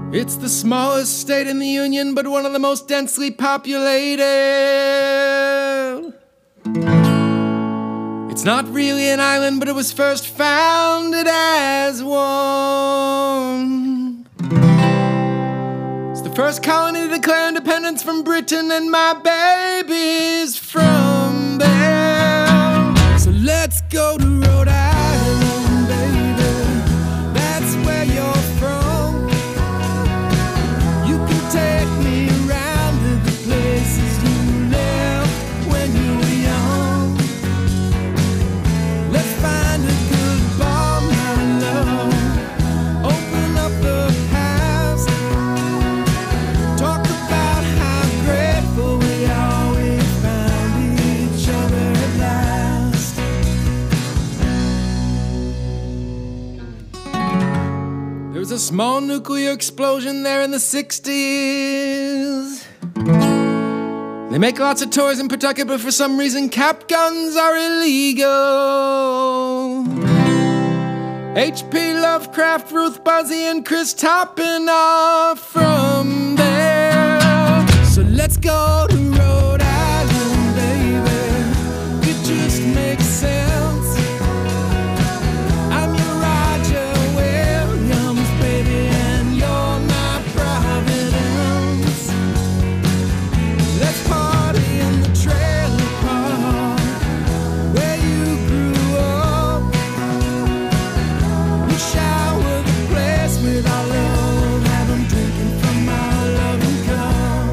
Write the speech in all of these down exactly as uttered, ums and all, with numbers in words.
It's the smallest state in the Union, but one of the most densely populated. It's not really an island, but it was first founded as one. It's the first colony to declare independence from Britain, and my baby's from there. So let's go to Rhode Island, baby. That's where you're from. You can take me around to the places you left when you were young. Let's find a good bar, my love. Open up the past. Talk about how grateful we are we found each other at last. There was a small nuclear explosion there in the sixties. They make lots of toys in Pawtucket, but for some reason cap guns are illegal. H P Lovecraft, Ruth Buzzy, and Chris Toppin are from there. So let's go to Rhode Island, baby. It just makes sense. I'm your Roger Williams, baby, and you're my Providence. Let's party in the trailer park where you grew up. We shower the place with our love, have them drinking from our loving cup.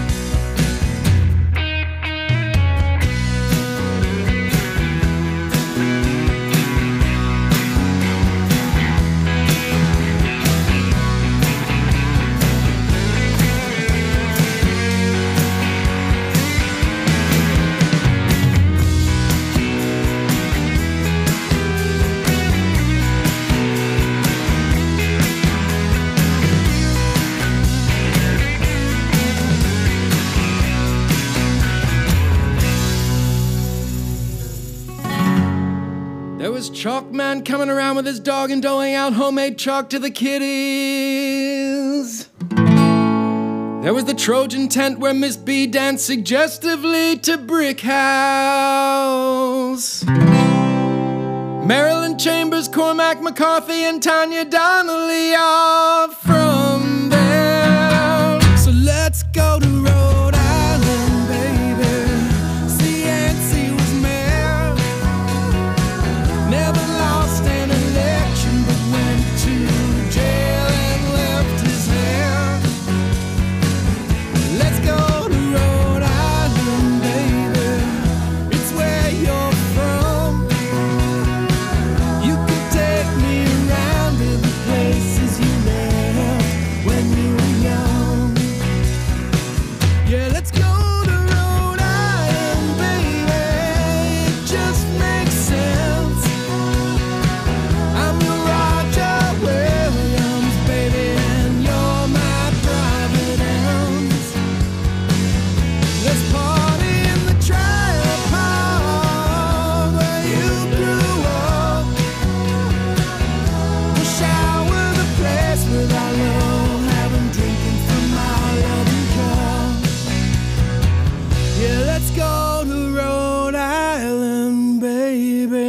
There was Chalkman coming around with his dog and doling out homemade chalk to the kiddies. There was the Trojan tent where Miss B danced suggestively to Brick House. Marilyn Chambers, Cormac McCarthy, and Tanya Donnelly are from there. So let's go to Rhode Island, baby. See, Yancey was mayor. Never lost an election, but went to jail and left his hair. Let's go to Rhode Island, baby. It's where you're from. You can take me around to the places you left when you were young. Yeah, let's go to Rhode Island, baby. It just makes sense. I'm your Roger Williams, baby, and you're my Providence. Let's party in the trailer park where you grew up. We'll shower the place with our love, have 'em drinking from our loving cup. Yeah, let's go to Rhode Island, baby.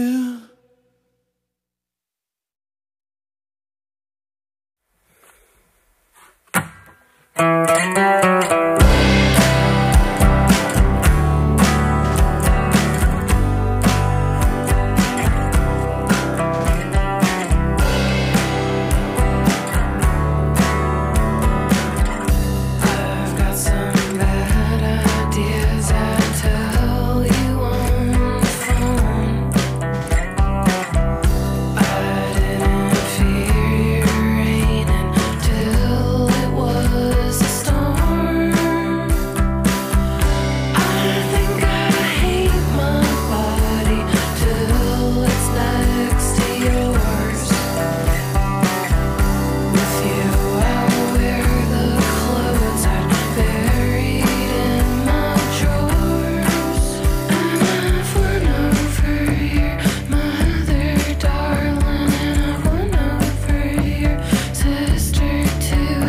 I've got some bad ideas I tell you on the phone. I didn't fear raining till it was a storm. I think I hate my body till it's next to yours. With you, I'll wear the clothes I'd buried in my drawers. And I've won over your mother, darling, and I've won over your sister too.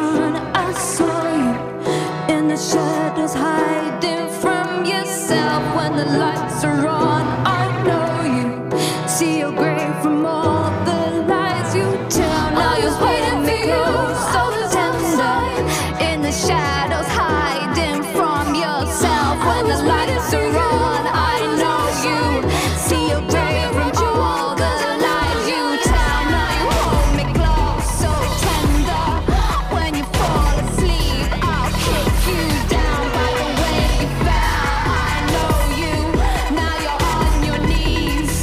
sun, I saw you in the shadows, hiding from yourself when the lights are on. I know you see your grave from all the lies you tell. Now you're waiting for you, so tender, in the shadows, hiding from yourself when the lights are on. I know you see your grave from all the lies you tell. Now you hold me close, so tender. When you fall asleep, I'll kick you down by the way you fell. I know you, now you're on your knees.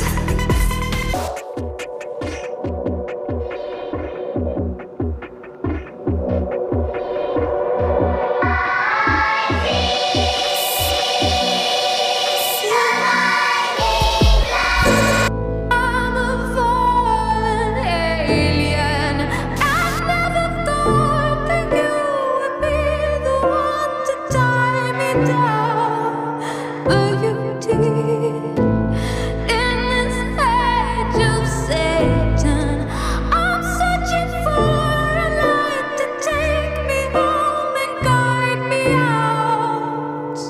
I'm a fallen alien. I never thought that you would be the one to tie me down, but you did. In this age of Satan, I'm searching for a light to take me home and guide me out.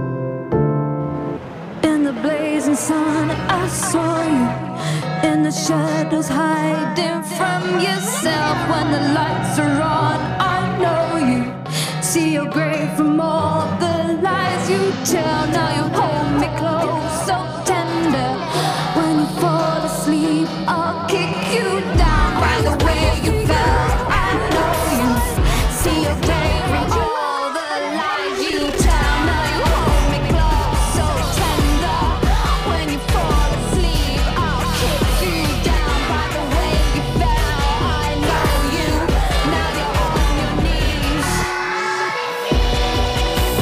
In the blazing sun, I saw you in the shadows, hiding from yourself when the lights are on. I know you see your grave from all the lies you tell. Now you hold me close, so tender. When you fall asleep, I'll kick you down by the way you fell. I know you see your grave from all the lies you tell. Now you hold me close, so tender. When you fall asleep, I'll kick you down by the way you fell. I know you, now you're on your knees.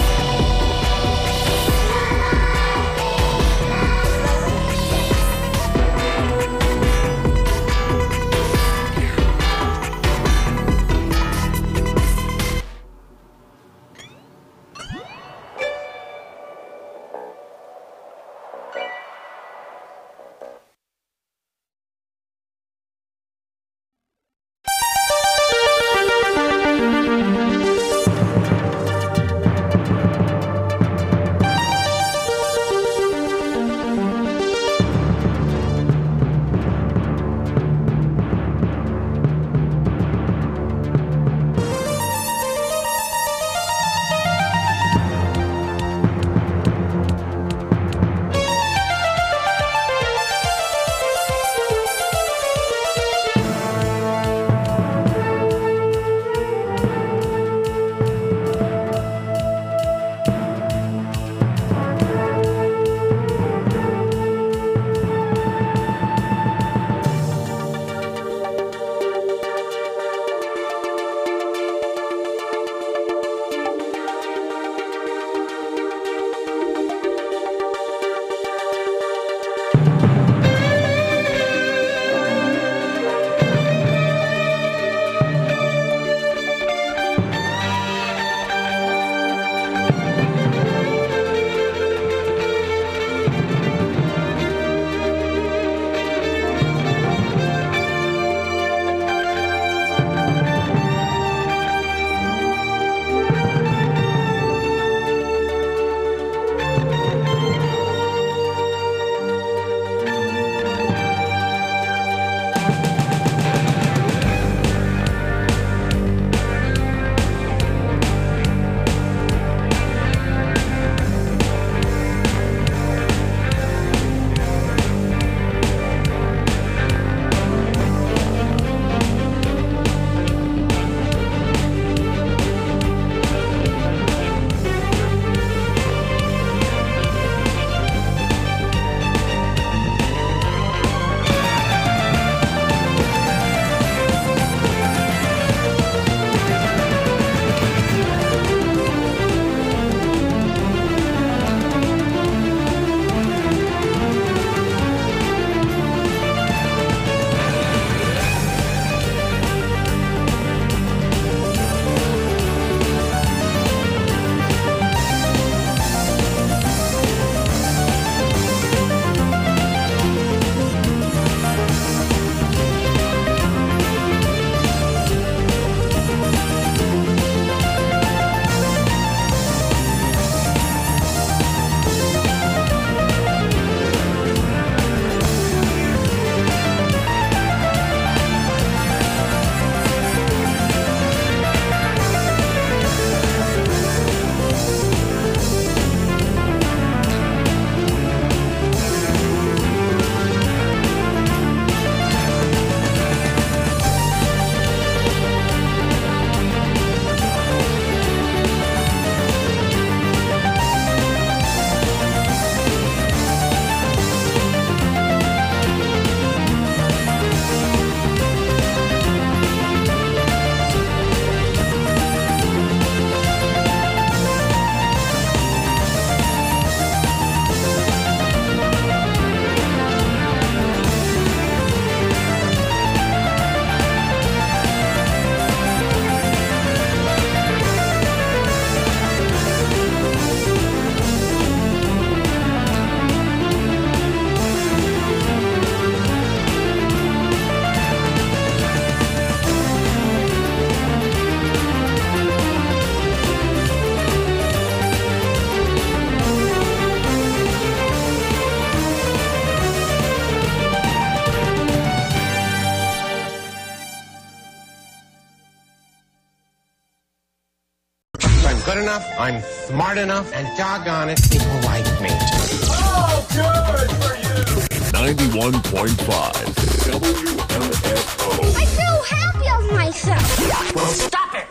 good enough, I'm smart enough, and doggone it, people like me. Oh, good for you! ninety-one point five W M F O. I feel happy of myself. Well, stop it!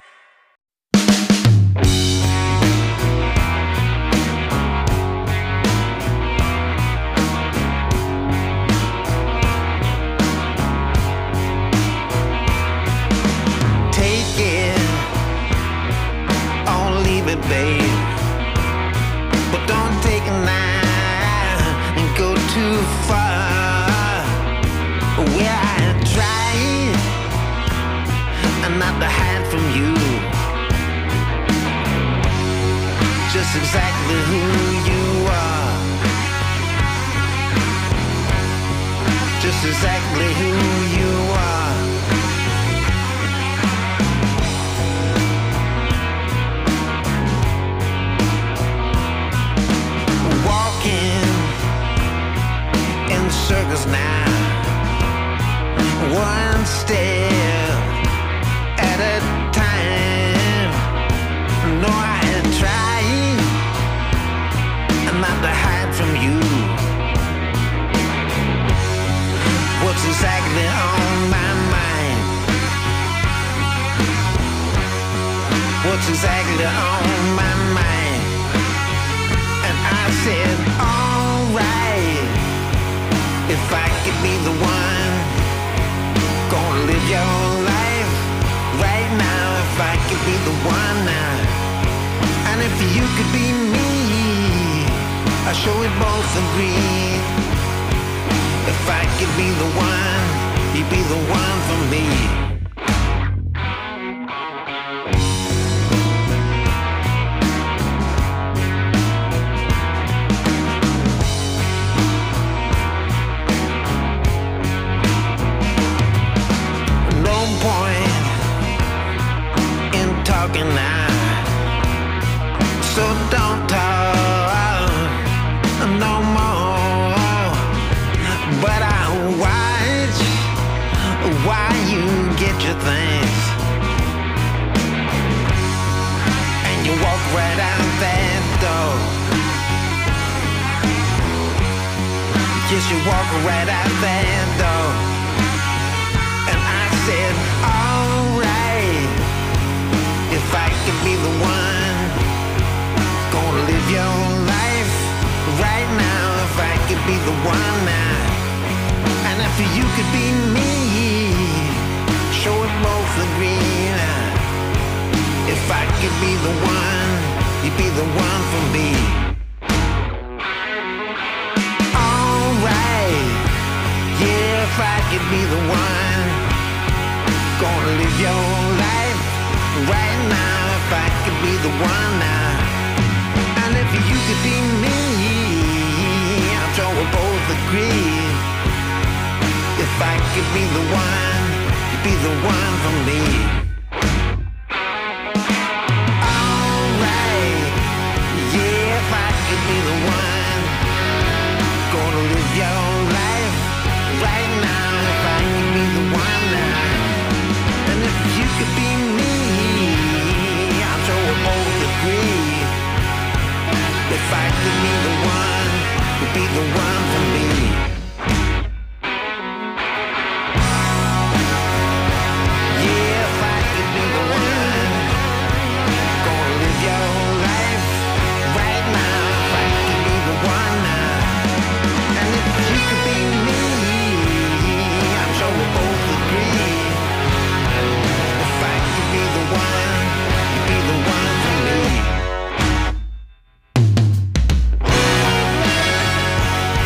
Take it or leave it, babe. But don't take it now and go too far. Where I tried not to hide from you, just exactly who you are, just exactly who you are. Walking in circles now, one step at a time. No, I had tried not to hide from you. What's exactly on my mind? What's exactly on my mind? And I said, alright, if I could be the one, gonna live your life right now. If I could be the one now, and if you could be me, I sure we both agree. If I could be the one, you'd be the one for me. Now, so don't talk no more. But I watch while you get your things, and you walk right out that door. Yes, you walk right out that door. And I said, alright, if I could be the one, gonna live your life right now. If I could be the one now, and if you could be me, sure we both agree now. If I could be the one, you'd be the one for me. Alright, yeah, if I could be the one, gonna live your life right now. If I could be the one now, and if you could be me, I'm sure we'll both agree. If I could be the one, you'd be the one for me. Alright, yeah, if I could be the one, gonna live your life right now. If I could be the one now, and if you could be me, I'm sure we'll both agree. If I could be the one, you'd be the one for me. Yeah, if I could be the one, gonna live your life right now. If I could be the one now, and if you could be me, I'm sure we'll both agree. If I could be the one, you'd be the one for me.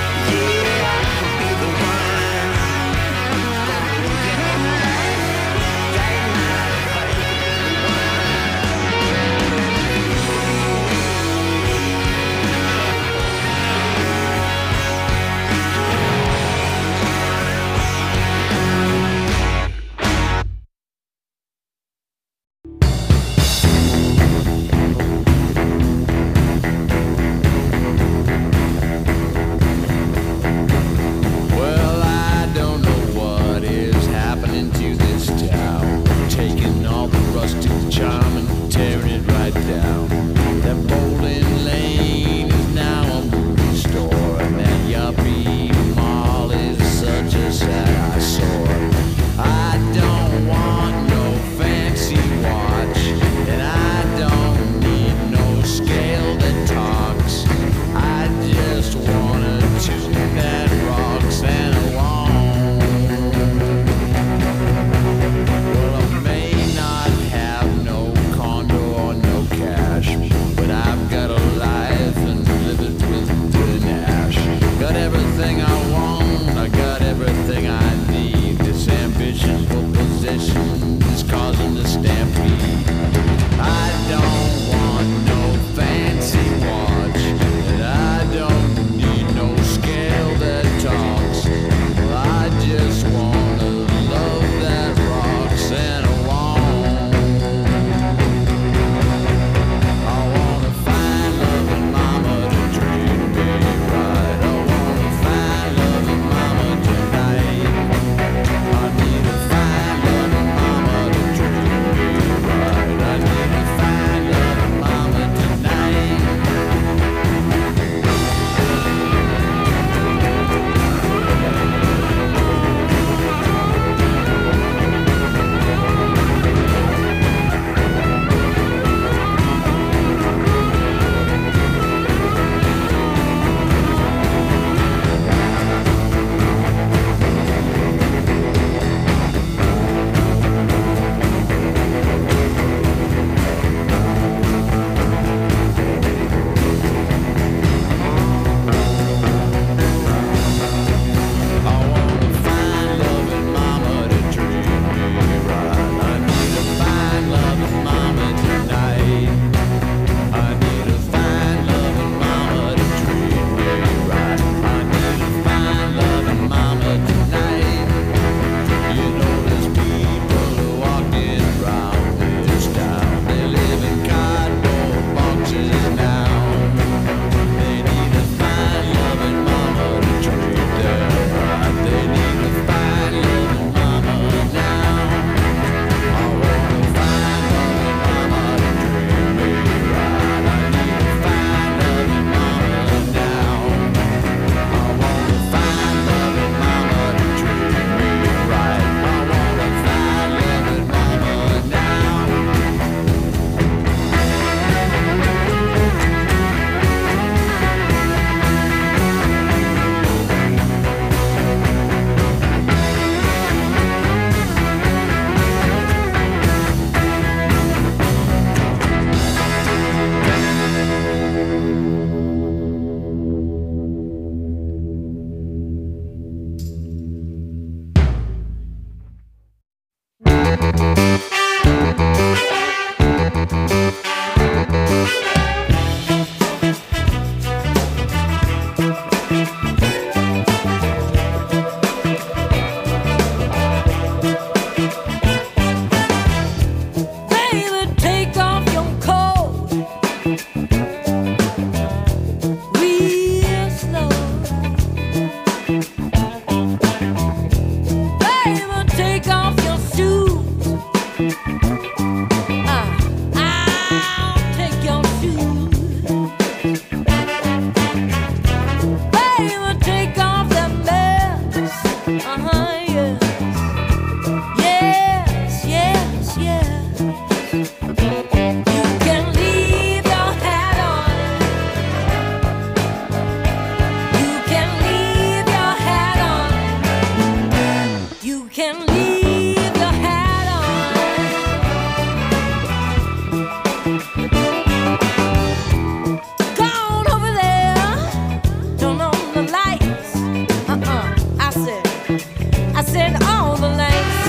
Gone over there, turn on the lights. Uh-uh, I said, I said all the lights.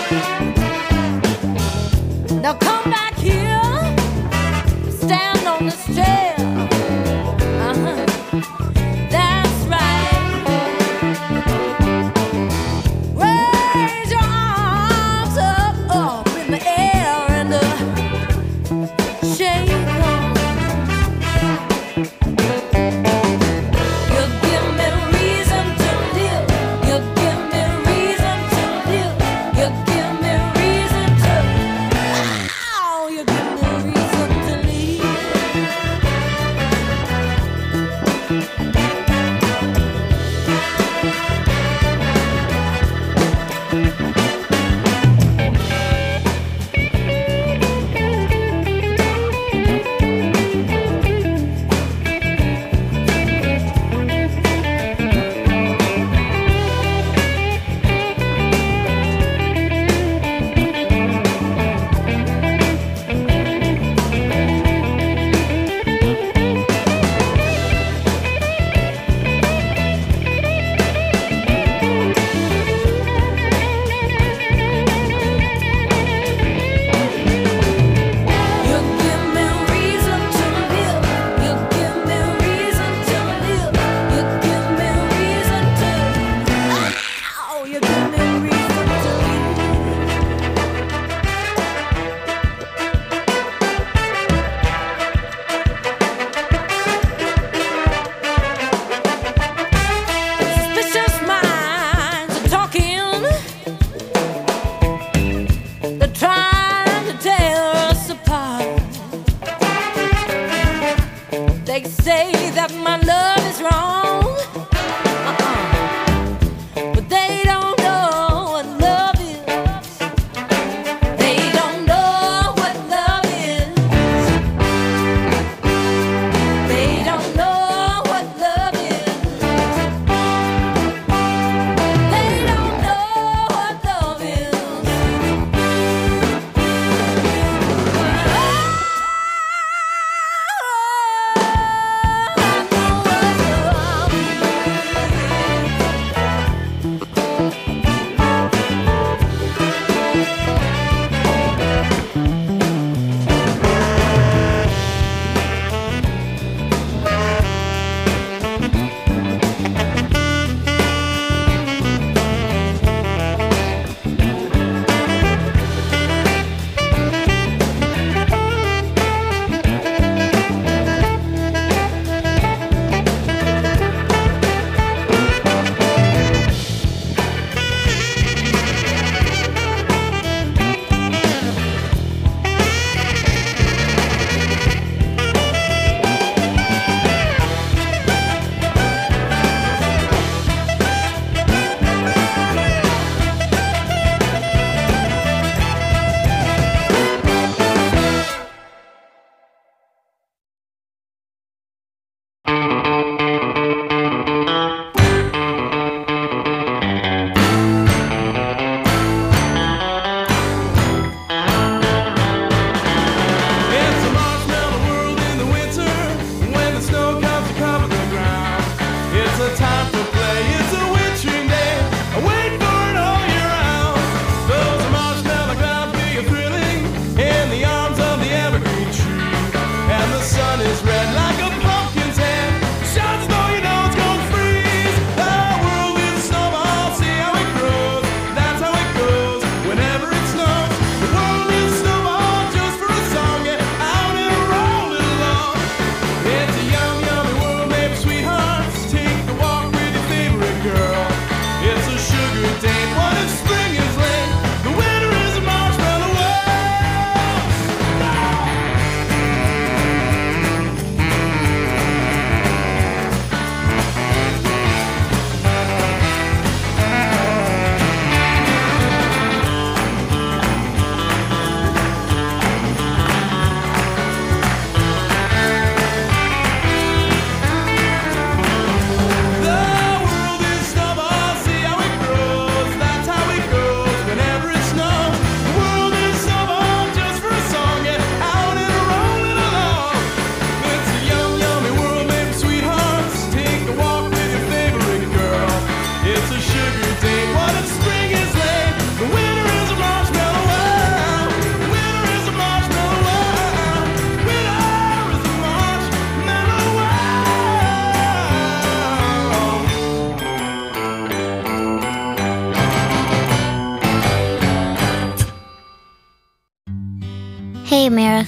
Now come back here, stand on this chair. Uh-huh, that's right. Raise your arms up, up in the air and uh, shake 'em. You give me reason to live. You give me reason to live. You give me reason to. Oh, you give me reason to live. You give me reason to live. You give me reason to live. You give me reason to. Oh, you give me reason to live. Suspicious minds are talking. They're trying to tear us apart. They say that my love is wrong, uh-uh. But they don't know what love is. They don't know what love is. They don't know what love is. They don't know what love is. I know what love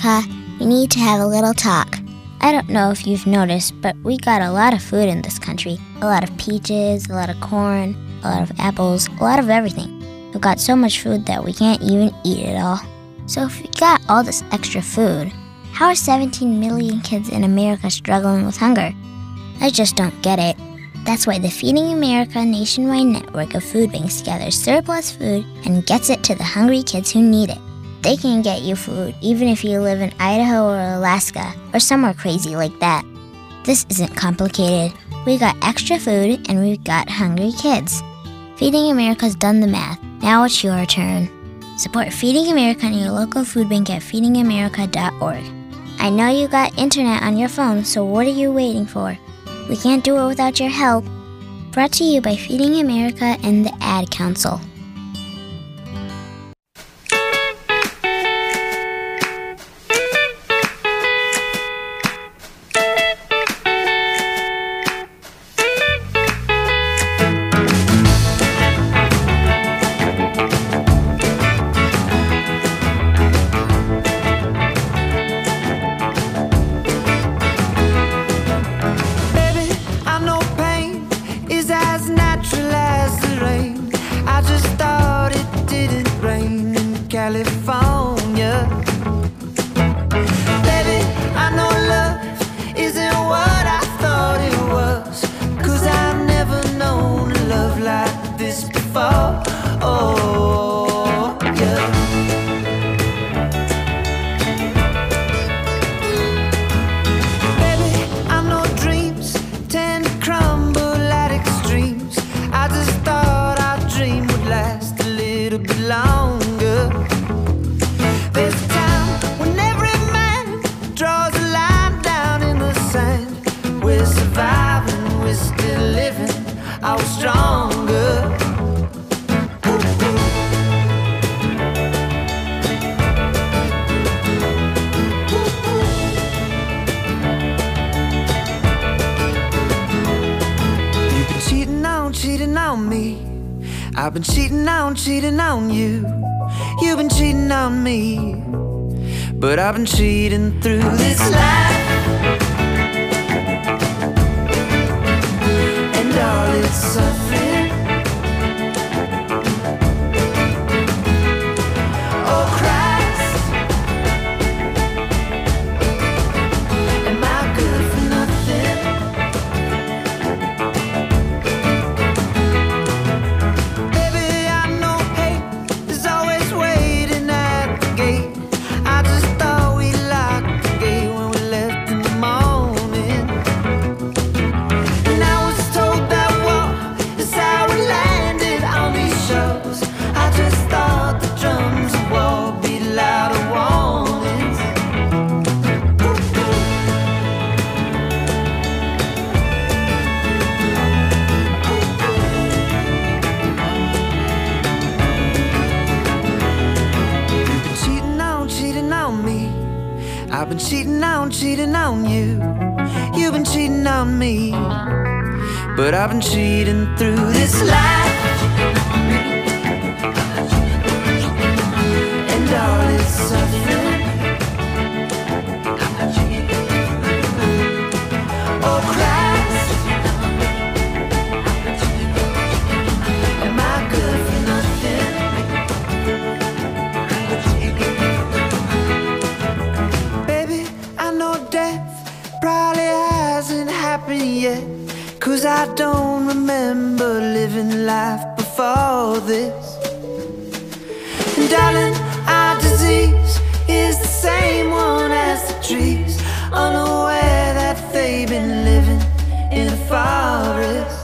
America, we need to have a little talk. I don't know if you've noticed, but we got a lot of food in this country. A lot of peaches, a lot of corn, a lot of apples, a lot of everything. We've got so much food that we can't even eat it all. So if we got all this extra food, how are seventeen million kids in America struggling with hunger? I just don't get it. That's why the Feeding America nationwide network of food banks gathers surplus food and gets it to the hungry kids who need it. They can get you food even if you live in Idaho or Alaska or somewhere crazy like that. This isn't complicated. We got extra food and we've got hungry kids. Feeding America's done the math. Now it's your turn. Support Feeding America in your local food bank at feeding america dot org. I know you got internet on your phone, so what are you waiting for? We can't do it without your help. Brought to you by Feeding America and the Ad Council. I've been cheating on, cheating on you. You've been cheating on me, but I've been cheating through this life and all its suffering. Oh Christ, am I good for nothing? I've been cheating on, cheating on you. You've been cheating on me, but I've been cheating through this life and all its suffering. Oh Christ, am I good for nothing? Probably hasn't happened yet, 'cause I don't remember living life before this. And darling, our disease is the same one as the trees, unaware that they've been living in a forest.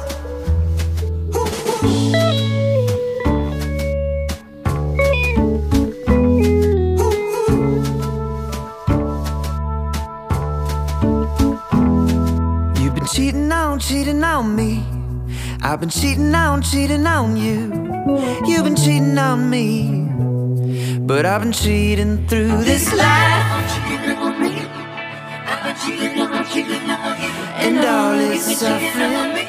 Cheating on, cheating on me. I've been cheating on, cheating on you. You've been cheating on me, but I've been cheating through this life and all its suffering.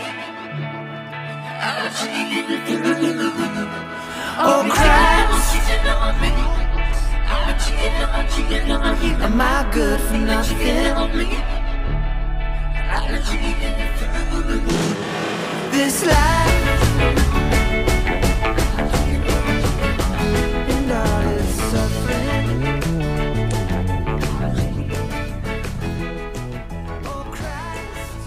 Oh Christ, Am I good for nothing? This life and all its suffering. Oh Christ.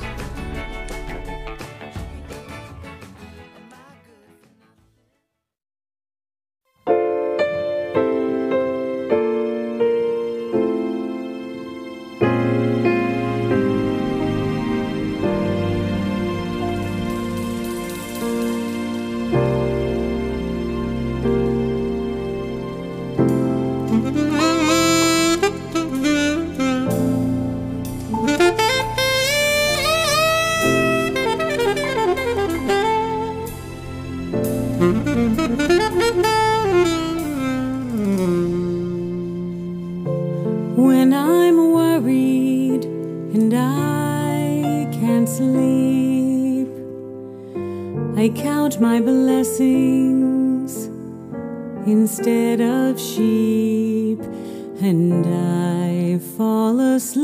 When I'm worried and I can't sleep, I count my blessings instead of sheep, and I fall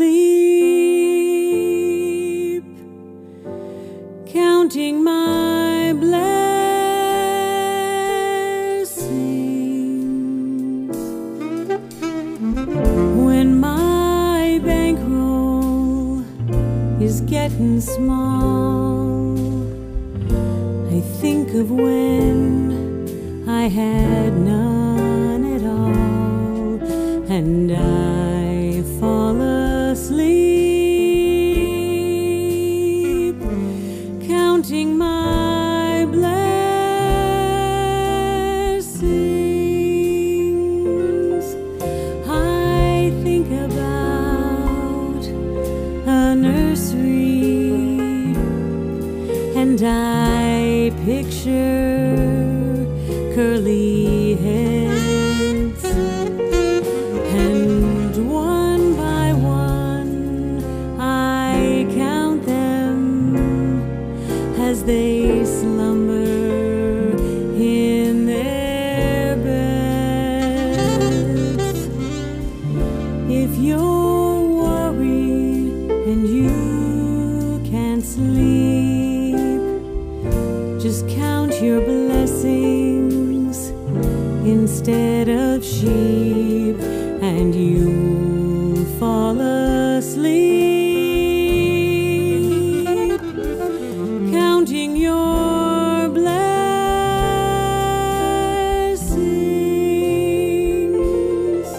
asleep, counting my blessings. When my bankroll is getting small, I think of when I had none at all, and I fall asleep, counting my blessings. I think about a nursery, and I picture curly heads, and one by one I count them as they slumber in their beds. If you're worried and you can't sleep, just count your blessings instead of sheep, and you'll fall asleep, counting your blessings.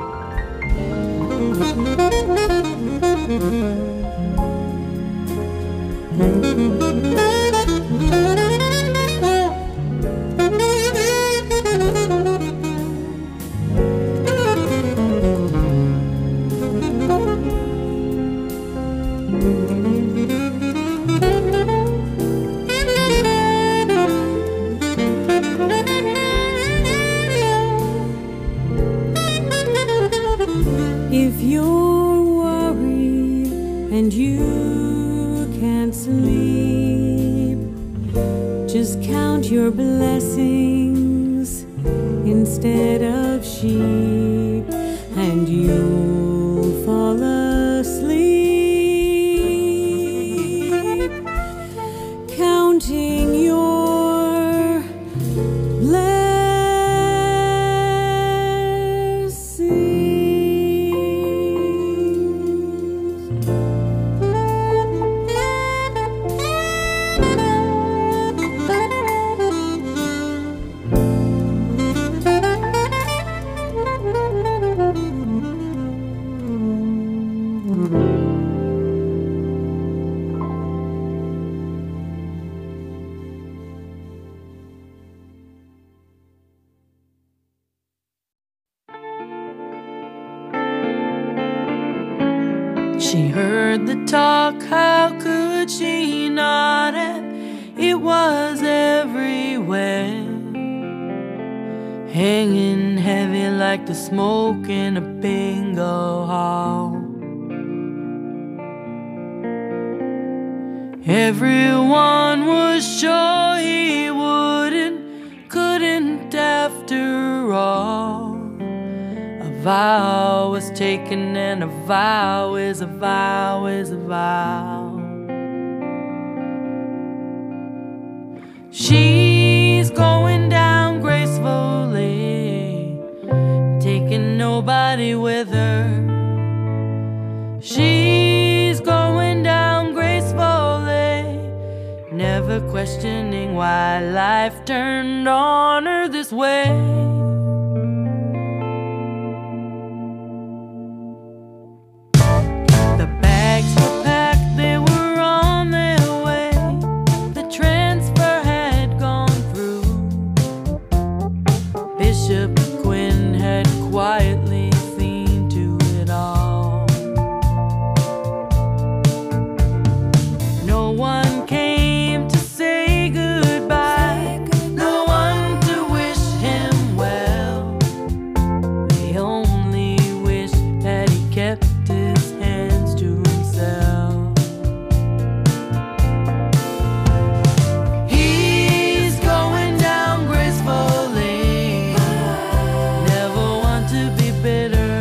If you're worried and you can't sleep, just count your blessings instead of sheep, and you'll fall asleep, counting your blessings. She heard the talk, how could she not have? It was everywhere, hanging heavy like the smoke in a bingo hall. Everyone was sure he wouldn't, couldn't after all. A vow was taken, and a vow is a vow is a vow. She's going down gracefully, taking nobody with her. She's going down gracefully, never questioning why life turned on her this way. The bags were packed, they were on their way. The transfer had gone through. Bishop Quinn had quietly seen to it all. No one came to say goodbye, no one to wish him well. They only wished that he kept his hands to himself. He's going down gracefully, never want to be bitter.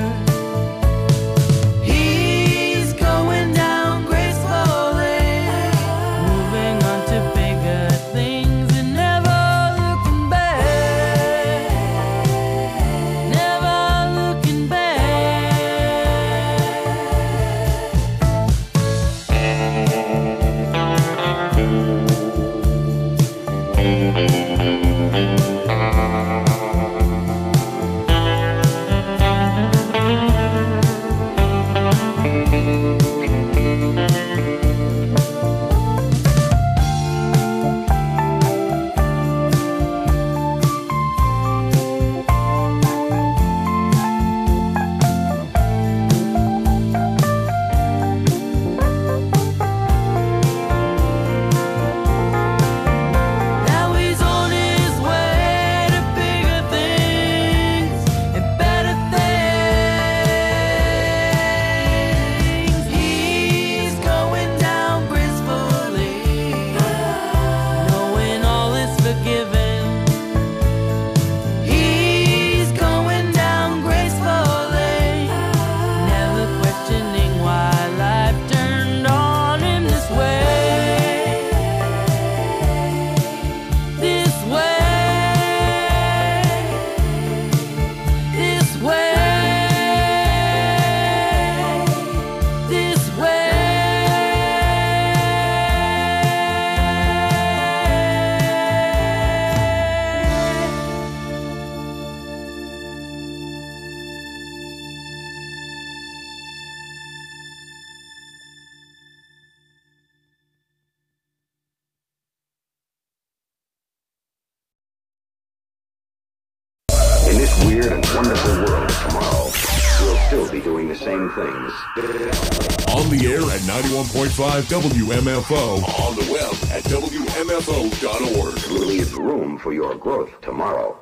He's going down gracefully, moving on to bigger things and never looking back, never looking back. Now he's on his way to bigger things and better things. He's going down gracefully, knowing all is forgiven. He's going down gracefully, never questioning why life turned on him this way. This way, this way, this In this weird and wonderful world of tomorrow, we'll still be doing the same things. On the air at ninety-one point five W M F O. On the web at W M F O dot org. We'll leave room for your growth tomorrow.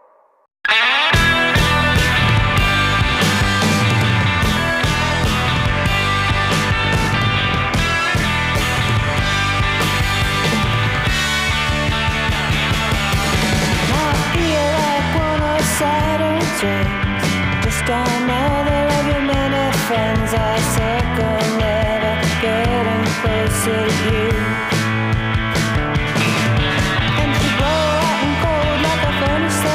I feel like one of Saturn's rings. Just another of your many friends. I circle, never getting closer to you. And you blow out and cold like a furnace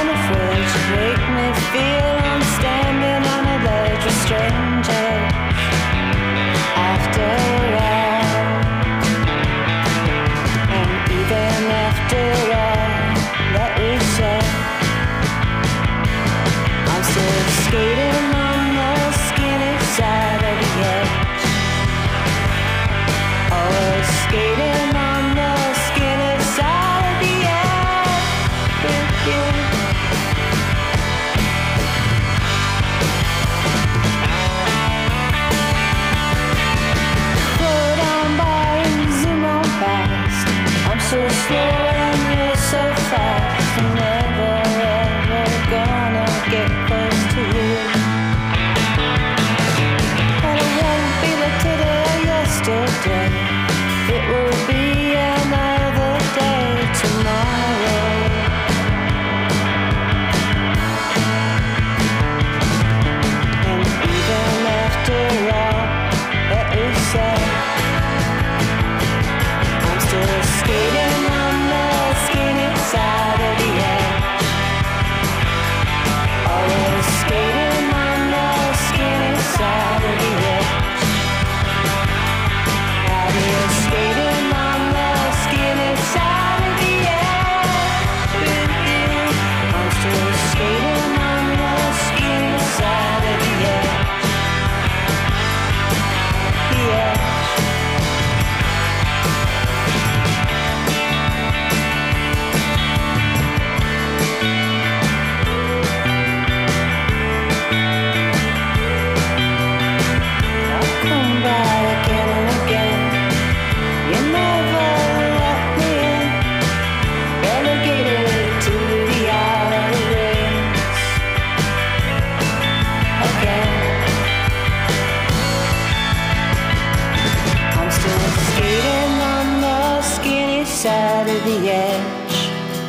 side of the edge.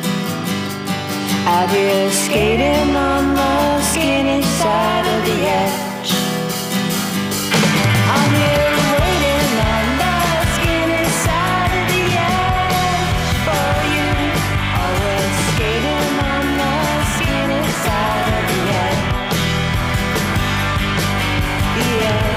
Out here skating on the skinny side of the edge. I'm here waiting on the skinny side of the edge for you. Always skating on the skinny side of the edge. The edge.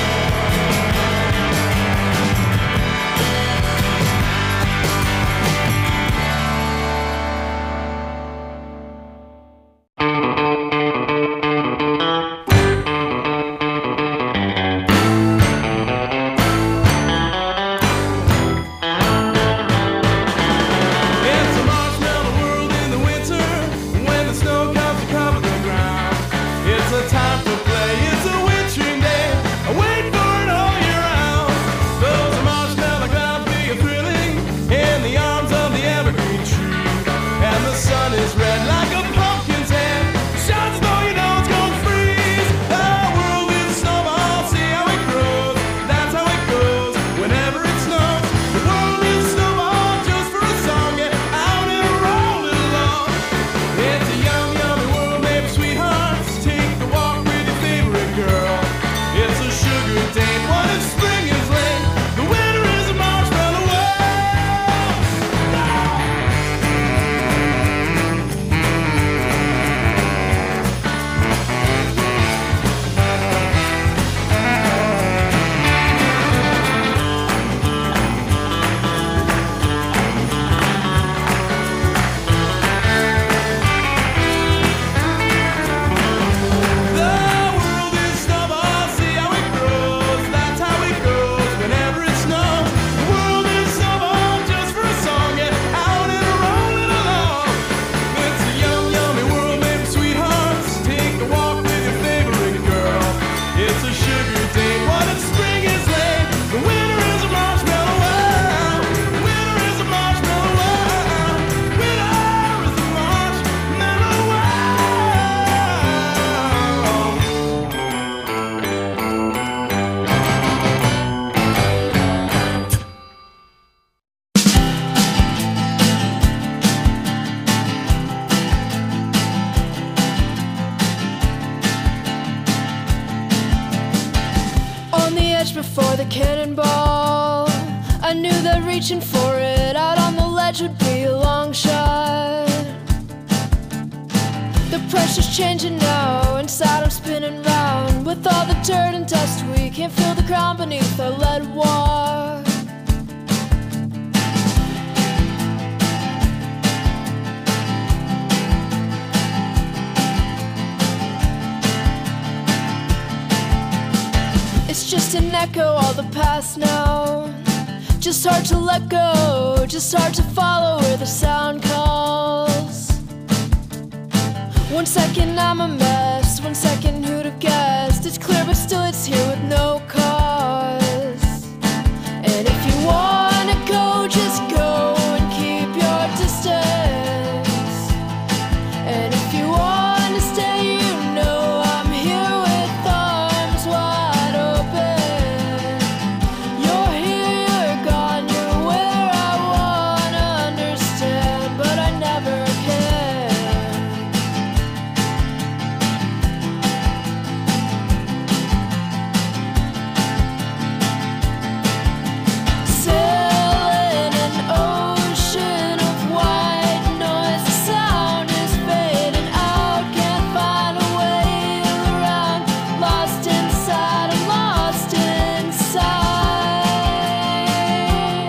Before the cannonball, I knew that reaching for it out on the ledge would be a long shot. The pressure's changing now, inside I'm spinning round. With all the dirt and dust, we can't feel the ground beneath our lead walk. It's just an echo, all the past now. Just hard to let go, just hard to follow where the sound calls. One second I'm a mess, one second who'd have guessed. It's clear but still it's here with no cause. And if you wanna go, just go and keep your distance. And if you wanna stay, you know I'm here with arms wide open. You're here, you're gone, you're where I wanna understand, but I never can. Sailing an ocean of white noise, the sound is fading out, can't find a way around. Lost inside, I'm lost inside.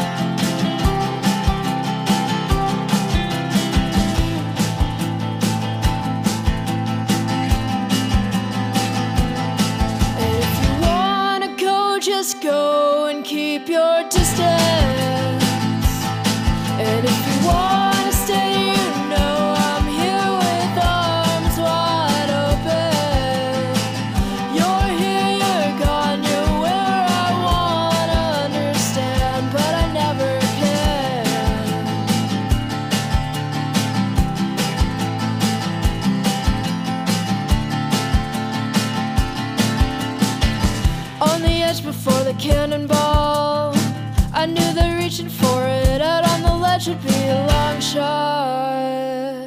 And if you wanna go, just go and keep your distance. And if you wanna stay, you know I'm here with arms wide open. You're here, you're gone, you're where I wanna understand, but I never can. On the edge before the cannonball, I I knew that reaching for it out on the ledge would be a long shot.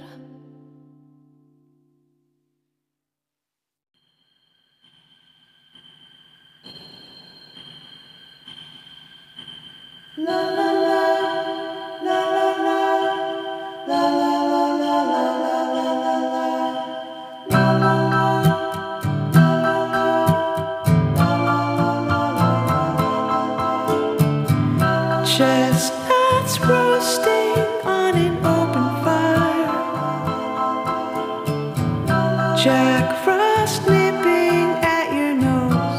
La la la, la la la, la la la la la la la la la. Chestnuts roasting on an open fire. Jack Frost nipping at your nose.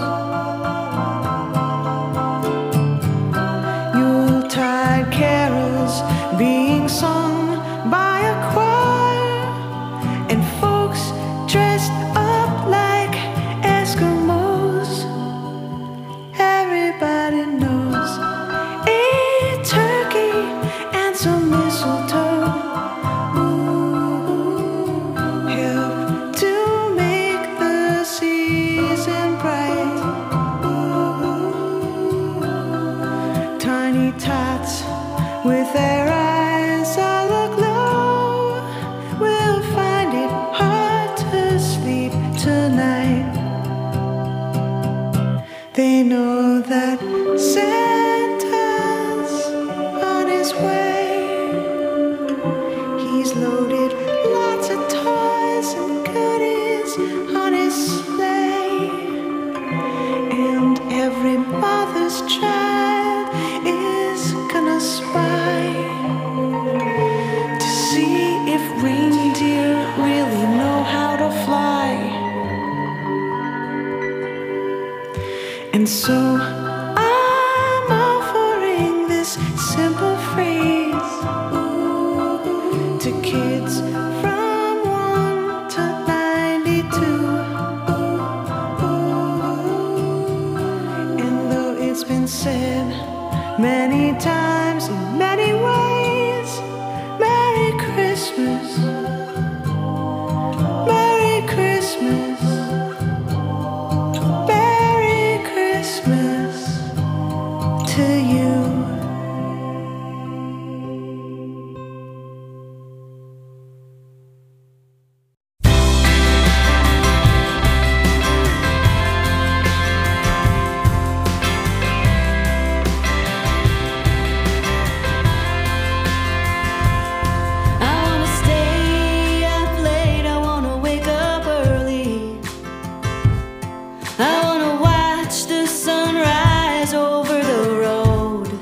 Yuletide carols being sung by a choir, and folks dressed up like Eskimos. Everybody knows a turkey and some mistletoe ooh, help to make the season bright. Ooh, tiny tots with their eyes all aglow will find it hard to sleep tonight. They know that Santa's on his way. He's loaded lots of toys and goodies on his sleigh, and every mother's child is gonna spy to see if reindeer really know how to fly. And so I'm offering this simple phrase ooh, to kids from one to ninety-two. Ooh, and though it's been said many times in many ways, Merry Christmas, Merry Christmas, Merry Christmas to you. I wanna stay up late, I wanna wake up early. I wanna watch the sunrise over the road.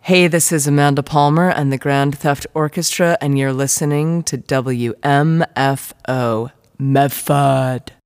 Hey, this is Amanda Palmer and the Grand Theft Orchestra, and you're listening to W M F O Medford.